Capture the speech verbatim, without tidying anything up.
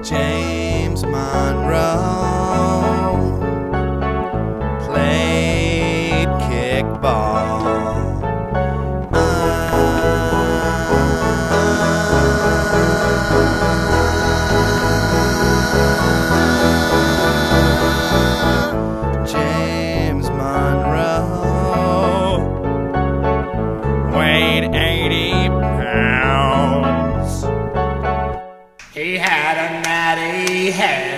James Monroe played kickball. Uh, James Monroe weighed eighty pounds. He had a natty head.